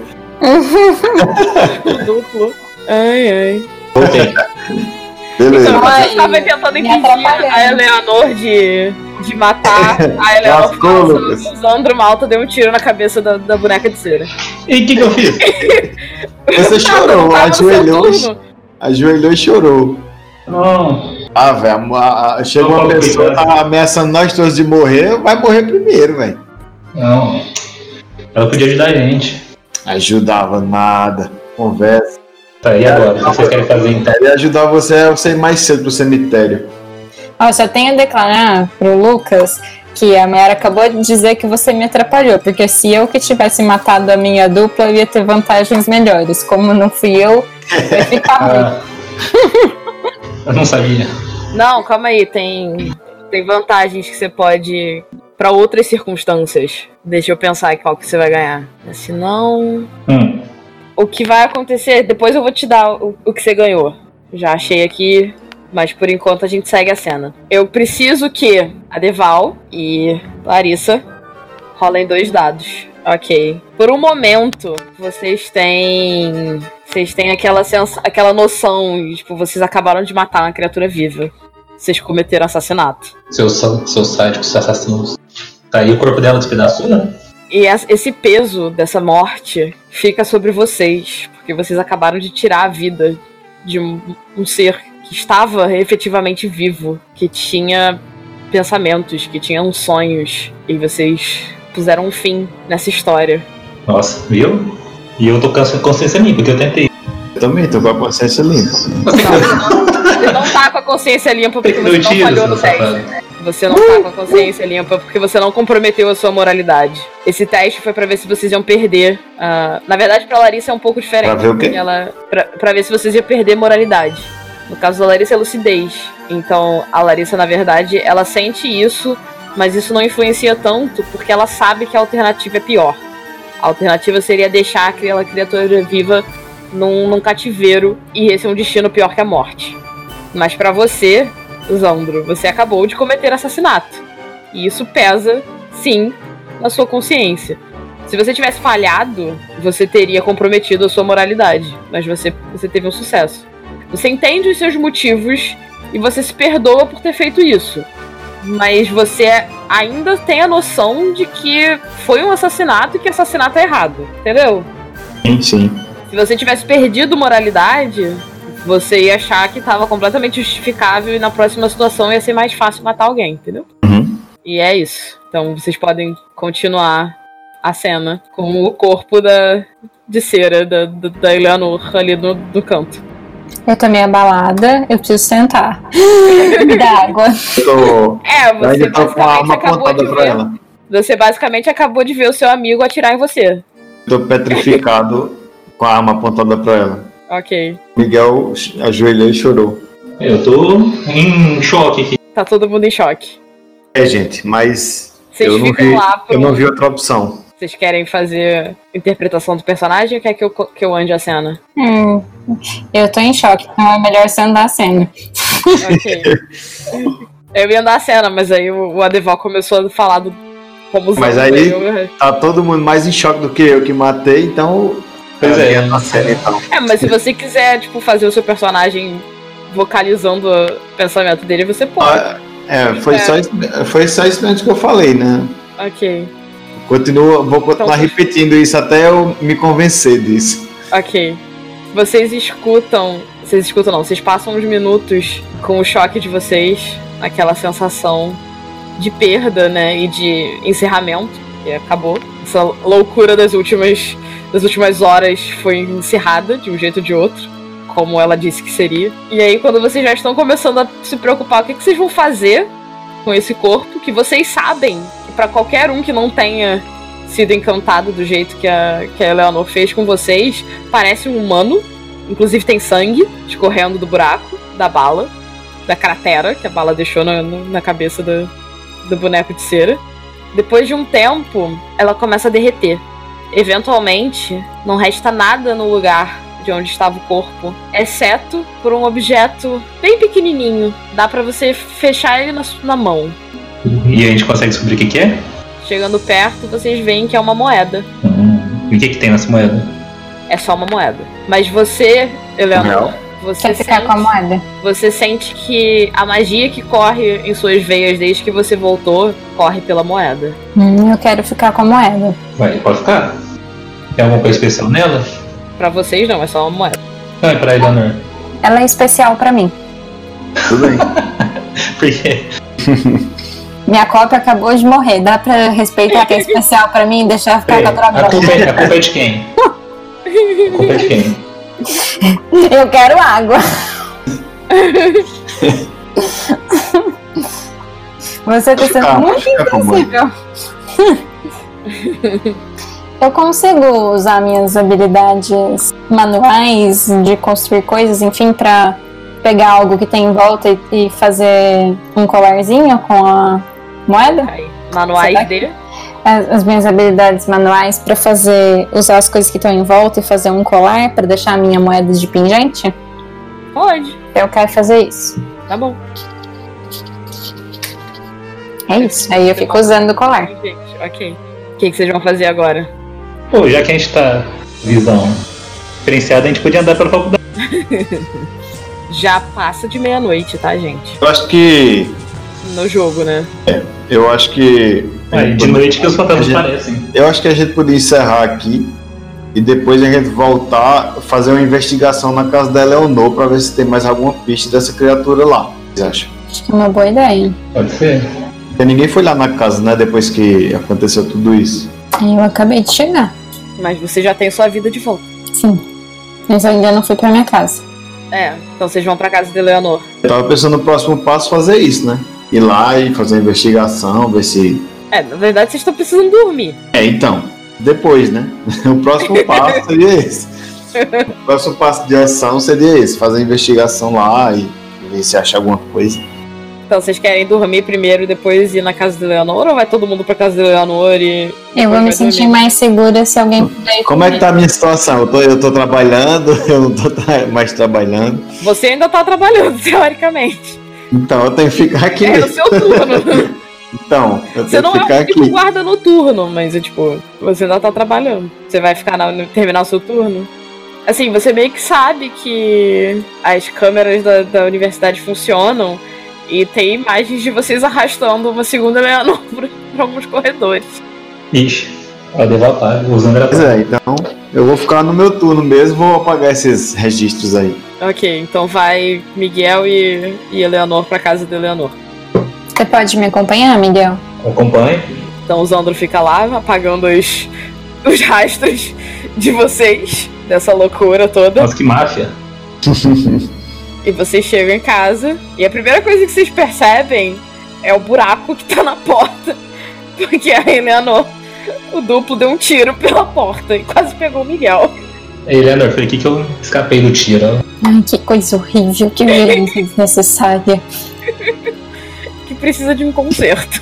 duplo. Ai. Beleza. Então você Ai, estava tentando me impedir atrapalhando. a Eleanor de matar a Eleanor Lascou, falsa. Lucas. O Zandro Malta deu um tiro na cabeça da boneca de cera. E o que eu fiz? Você chorou, Tava no seu ajoelhou e chorou. Não. Ah, velho, chega uma Não, pessoa cuidado. tá ameaçando nós todos de morrer, vai morrer primeiro, velho. Não. Ela podia ajudar a gente. Ajudava nada. Conversa. Tá, e agora? O que vocês querem fazer então? Ele ia ajudar você a ir mais cedo pro cemitério. Ó, só tenho a declarar pro Lucas que a Mayara acabou de dizer que você me atrapalhou, porque se eu que tivesse matado a minha dupla, eu ia ter vantagens melhores. Como não fui eu, vai ficar ruim. Ah, eu não sabia. Não, calma aí, tem vantagens que você pode pra outras circunstâncias. Deixa eu pensar qual que você vai ganhar. Se não, o que vai acontecer, depois eu vou te dar o que você ganhou. Já achei aqui, mas por enquanto a gente segue a cena. Eu preciso que a Deval e Larissa rolem 2 dados. Ok. Por um momento, vocês têm aquela noção, tipo, vocês acabaram de matar uma criatura viva. Vocês cometeram assassinato. Seus sádicos assassinos. Tá aí o corpo dela despedaçou, né? E esse peso dessa morte fica sobre vocês, porque vocês acabaram de tirar a vida de um ser que estava efetivamente vivo, que tinha pensamentos, que tinha sonhos, e vocês puseram um fim nessa história. Nossa, viu? E eu tô com a consciência limpa, porque eu tentei. Eu também tô com a consciência limpa. Você não tá com a consciência limpa porque você não falhou no teste. Você não tá com a consciência limpa porque você não comprometeu a sua moralidade. Esse teste foi pra ver se vocês iam perder. Na verdade, pra Larissa é um pouco diferente. Pra ver o quê? Pra ver se vocês iam perder moralidade. No caso da Larissa é lucidez. Então, a Larissa, na verdade, ela sente isso, mas isso não influencia tanto porque ela sabe que a alternativa é pior. A alternativa seria deixar aquela criatura viva num cativeiro e esse é um destino pior que a morte. Mas pra você, Zandro, você acabou de cometer assassinato. E isso pesa, sim, na sua consciência. Se você tivesse falhado, você teria comprometido a sua moralidade. Mas você teve um sucesso. Você entende os seus motivos e você se perdoa por ter feito isso. Mas você ainda tem a noção de que foi um assassinato e que assassinato é errado. Entendeu? Sim. Se você tivesse perdido moralidade, você ia achar que estava completamente justificável e na próxima situação ia ser mais fácil matar alguém, entendeu? Uhum. E é isso. Então vocês podem continuar a cena com o corpo de cera da Eleanor ali no canto. Eu tô meio abalada, eu preciso sentar. Me dá água. Você Você tô com a arma basicamente acabou apontada de pra ver. ela. Você basicamente acabou de ver o seu amigo atirar em você. Tô petrificado com a arma apontada pra ela. Ok. Miguel ajoelhou e chorou. Eu tô em choque aqui. Tá todo mundo em choque. Gente, mas Vocês eu não ficam lá eu não vi outra opção. Vocês querem fazer interpretação do personagem ou quer que eu ande a cena? Eu tô em choque, então é melhor você andar a cena. Ok. Eu ia andar a cena, mas aí o Adeval começou a falar como os Mas outros, aí eu- tá todo mundo mais em choque do que eu que matei, então. Pois é. Na cena, então. Mas se você quiser, tipo, fazer o seu personagem vocalizando o pensamento dele, você pode. Foi só isso antes que eu falei, né? Ok. Vou continuar repetindo isso até eu me convencer disso. Ok. Vocês escutam não, vocês passam uns minutos com o choque de vocês, aquela sensação de perda, né, e de encerramento, que acabou. Essa loucura das últimas das últimas horas foi encerrada de um jeito ou de outro, como ela disse que seria. E aí, quando vocês já estão começando a se preocupar, o que vocês vão fazer com esse corpo, que vocês sabem que pra qualquer um que não tenha sido encantado do jeito que a Eleanor fez com vocês, parece um humano. Inclusive tem sangue escorrendo do buraco da bala, da cratera que a bala deixou na cabeça do boneco de cera. Depois de um tempo, ela começa a derreter. Eventualmente, não resta nada no lugar de onde estava o corpo, exceto por um objeto bem pequenininho. Dá pra você fechar ele na mão. E a gente consegue descobrir o que é? Chegando perto, vocês veem que é uma moeda. E o que tem nessa moeda? É só uma moeda. Mas você, Eleanor, você Quer ficar com a moeda? Você sente que a magia que corre em suas veias desde que você voltou, corre pela moeda. Eu quero ficar com a moeda. Vai, pode ficar. Tem alguma coisa especial nela? Pra vocês não, é só uma moeda. Não, é pra Eleanor. Ela é especial pra mim. Tudo bem. Por quê? Minha cópia acabou de morrer. Dá pra respeitar que é especial pra mim e deixar ficar com a A droga? culpa é de quem? A culpa é de quem? Eu quero água. Você tá sendo muito insensível. Eu consigo usar minhas habilidades manuais de construir coisas, enfim, pra pegar algo que tem em volta e fazer um colarzinho com a moeda? Aí, manuais dele. As minhas habilidades manuais pra usar as coisas que estão em volta e fazer um colar pra deixar a minha moeda de pingente? Pode. Eu quero fazer isso. Tá bom. É isso. Aí eu fico usando o colar. Gente, ok. O que vocês vão fazer agora? Pô, já que a gente tá visão diferenciada, a gente podia andar pela faculdade. Já passa de meia-noite, tá, gente? Eu acho que. No jogo, né? Eu acho que. De noite que os fantasmas aparecem. Eu acho que a gente podia encerrar aqui e depois a gente voltar, fazer uma investigação na casa da Eleanor pra ver se tem mais alguma pista dessa criatura lá. O que vocês acham? Acho que é uma boa ideia. Pode ser. Porque ninguém foi lá na casa, né? Depois que aconteceu tudo isso. Eu acabei de chegar. Mas você já tem sua vida de volta. Sim. Mas eu ainda não fui pra minha casa. Então vocês vão pra casa de Eleanor. Eu tava pensando no próximo passo fazer isso, né? Ir lá e fazer uma investigação, ver se. Na verdade vocês estão precisando dormir. Então. Depois, né? O próximo passo seria esse. O próximo passo de ação seria esse: fazer a investigação lá e ver se acha alguma coisa. Então vocês querem dormir primeiro e depois ir na casa de Eleanor? Ou vai todo mundo pra casa de Eleanor e... Eu vou me sentir mais segura se alguém puder ir Como é que tá a minha situação? Eu tô trabalhando, eu não tô mais trabalhando. Você ainda tá trabalhando, teoricamente. Então eu tenho que ficar aqui É no mesmo. seu turno. Então, eu Você tenho não que é ficar um tipo aqui. guarda noturno, mas você ainda tá trabalhando. Você vai ficar terminar o seu turno? Assim, você meio que sabe que as câmeras da universidade funcionam e tem imagens de vocês arrastando uma segunda Eleanor por alguns corredores. Ixi, pode voltar, usando era Pois é, então eu vou ficar no meu turno mesmo, vou apagar esses registros aí. Ok, então vai Miguel e Eleanor pra casa de Eleanor. Você pode me acompanhar, Miguel? Acompanhe. Então o Zandro fica lá apagando os rastros de vocês, dessa loucura toda. Nossa, que máfia. E vocês chegam em casa e a primeira coisa que vocês percebem é o buraco que tá na porta. Porque a Eleanor, o duplo, deu um tiro pela porta e quase pegou o Miguel. Ei, Eleanor, foi aqui que eu escapei do tiro. Ai, que coisa horrível, que violência desnecessária. Que precisa de um conserto.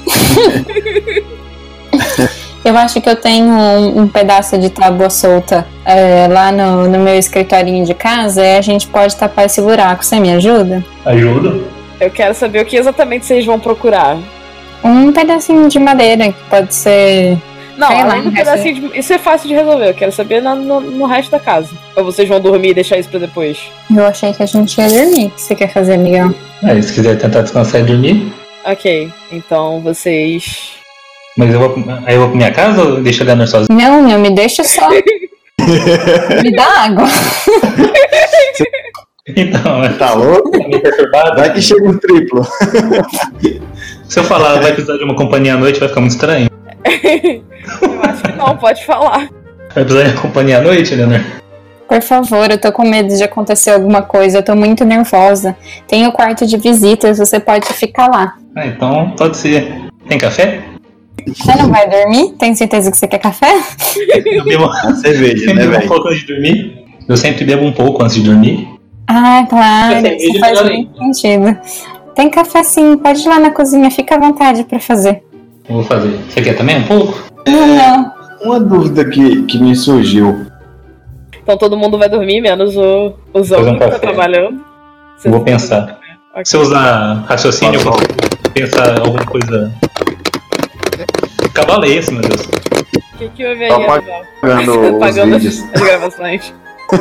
Eu acho que eu tenho um pedaço de tábua solta lá no meu escritorinho de casa e a gente pode tapar esse buraco. Você me ajuda? Ajuda? Eu quero saber o que exatamente vocês vão procurar. Um pedacinho de madeira, que pode ser... Não, Sei lá, além do pedacinho de... Isso é fácil de resolver, eu quero saber no resto da casa. Ou vocês vão dormir e deixar isso pra depois? Eu achei que a gente ia dormir. O que você quer fazer, Miguel? Se quiser tentar descansar e dormir. Ok, então vocês... Mas eu vou pra minha casa ou deixa a Eleanor sozinha? Não, me deixa só. Me dá água. Então, Tá louco? tá meio perturbado. Vai que chega um triplo. Se eu falar vai precisar de uma companhia à noite, vai ficar muito estranho. Eu acho que não, pode falar. Vai precisar de companhia à noite, Leonor? Por favor, eu tô com medo de acontecer alguma coisa, eu tô muito nervosa. Tem o quarto de visitas, você pode ficar lá. Ah, então pode ser. Tem café? Você não vai dormir? Tem certeza que você quer café? Eu bebo Cerveja, sempre né, bebo um velho? pouco antes de dormir. Eu sempre bebo um pouco antes de dormir. Ah, claro, Cerveja isso faz melhor muito sentido. Tem café sim, pode ir lá na cozinha, fica à vontade pra fazer. Eu vou fazer. Você quer também um pouco? Não. Uma dúvida que me surgiu. Então todo mundo vai dormir, menos o Zão Fazer um que tá café. trabalhando. Eu vou pensar. Ok. Se eu usar raciocínio, eu consigo pensar alguma coisa. Cavalesco, meu Deus. O que houve aí, Tô Aval? apagando os Apagando vídeos as gravações.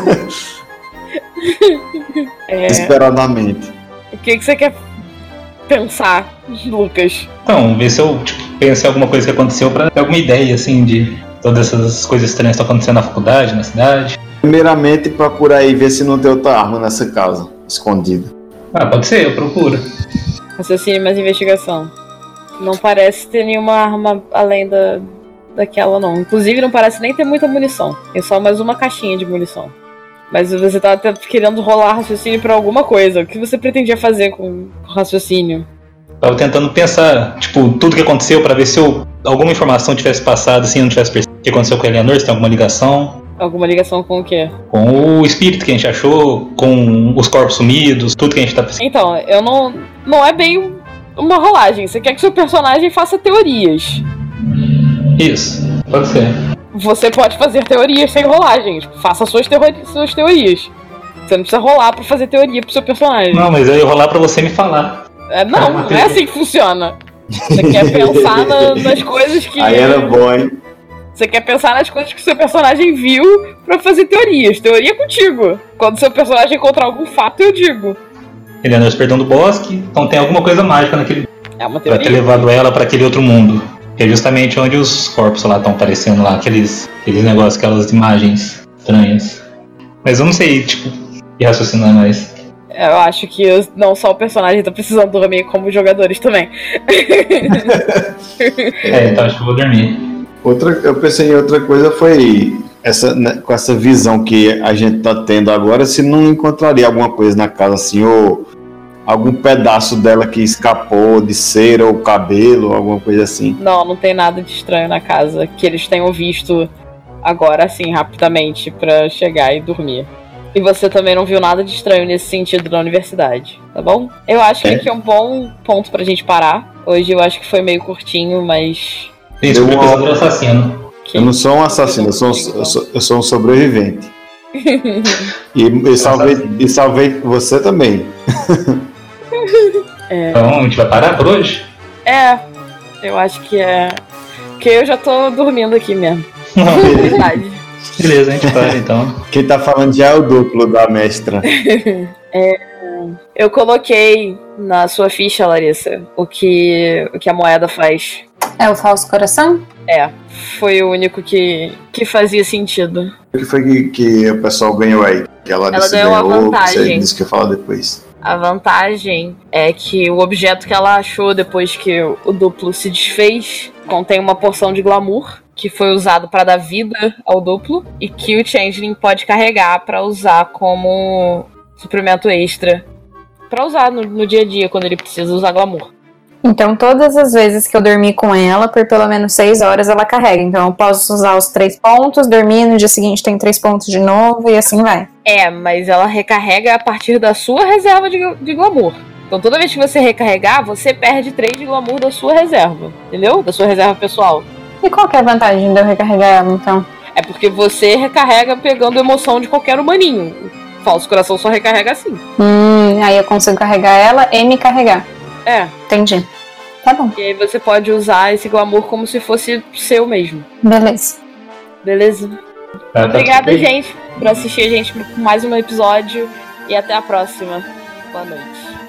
desesperadamente. O que você quer pensar, Lucas? Então, ver se eu pensei alguma coisa que aconteceu pra ter alguma ideia, assim, de todas essas coisas estranhas que estão acontecendo na faculdade, na cidade. Primeiramente, procura aí ver se não tem outra arma nessa casa, escondida. Ah, pode ser, eu procuro. Raciocínio mais investigação. Não parece ter nenhuma arma além daquela, não. Inclusive, não parece nem ter muita munição. Tem só mais uma caixinha de munição. Mas você tá até querendo rolar raciocínio pra alguma coisa. O que você pretendia fazer com raciocínio? Tava tentando pensar, tipo, tudo que aconteceu pra ver se alguma informação tivesse passado, assim, eu não tivesse percebido o que aconteceu com a Eleanor, se tem alguma ligação. Alguma ligação com o quê? Com o espírito que a gente achou, com os corpos sumidos, tudo que a gente tá pensando. Então, eu não é bem uma rolagem. Você quer que seu personagem faça teorias. Isso, pode ser. Você pode fazer teorias sem rolagens. Faça suas teorias. Você não precisa rolar pra fazer teoria pro seu personagem. Não, mas eu ia rolar pra você me falar. Não é assim que funciona. Você quer pensar nas coisas que... Aí era bom, hein? Você quer pensar nas coisas que o seu personagem viu pra fazer teorias. Teoria é contigo. Quando seu personagem encontrar algum fato, eu digo. Eleanor se perdeu do bosque, então tem alguma coisa mágica naquele. É uma Pra ter teoria. levado ela pra aquele outro mundo. Que é justamente onde os corpos lá estão aparecendo lá, aqueles negócios, aquelas imagens estranhas. Mas eu não sei, tipo, ir raciocinar mais. Eu acho que não só o personagem tá precisando dormir, como os jogadores também. Então acho que eu vou dormir. Eu pensei em outra coisa, foi com essa visão que a gente tá tendo agora, se não encontraria alguma coisa na casa assim, ou algum pedaço dela que escapou de cera ou cabelo, alguma coisa assim. Não tem nada de estranho na casa que eles tenham visto agora, assim, rapidamente, pra chegar e dormir. E você também não viu nada de estranho nesse sentido na universidade, tá bom? Eu acho que aqui é um bom ponto pra gente parar. Hoje eu acho que foi meio curtinho, mas... Tem Deu super uma- pesado do assassino. Eu não sou um assassino, eu sou um sobrevivente. E salvei você também. Então a gente vai parar por hoje? Eu acho que é... Porque eu já tô dormindo aqui mesmo. Não, Verdade. beleza, a gente para então. Quem tá falando já é o duplo da mestra. Eu coloquei na sua ficha, Larissa, o que a moeda faz. É o falso coração? Foi o único que fazia sentido. O que foi que o pessoal ganhou aí? Que ela disse ganhou uma ganhou, vantagem. Você disse que ia falar depois. A vantagem é que o objeto que ela achou depois que o duplo se desfez contém uma porção de glamour que foi usado para dar vida ao duplo e que o Changeling pode carregar para usar como suprimento extra. Pra usar no dia a dia, quando ele precisa usar glamour. Então, todas as vezes que eu dormi com ela, por pelo menos 6 horas, ela carrega. Então, eu posso usar os 3 pontos, dormir, no dia seguinte tem 3 pontos de novo e assim vai. Mas ela recarrega a partir da sua reserva de glamour. Então, toda vez que você recarregar, você perde 3 de glamour da sua reserva. Entendeu? Da sua reserva pessoal. E qual que é a vantagem de eu recarregar ela, então? É porque você recarrega pegando emoção de qualquer humaninho. O falso coração só recarrega assim. Aí eu consigo carregar ela e me carregar. Entendi. Tá bom. E aí você pode usar esse glamour como se fosse seu mesmo. Beleza. Beleza? Tá Obrigada, tudo bem. gente, por assistir a gente por mais um episódio. E até a próxima. Boa noite.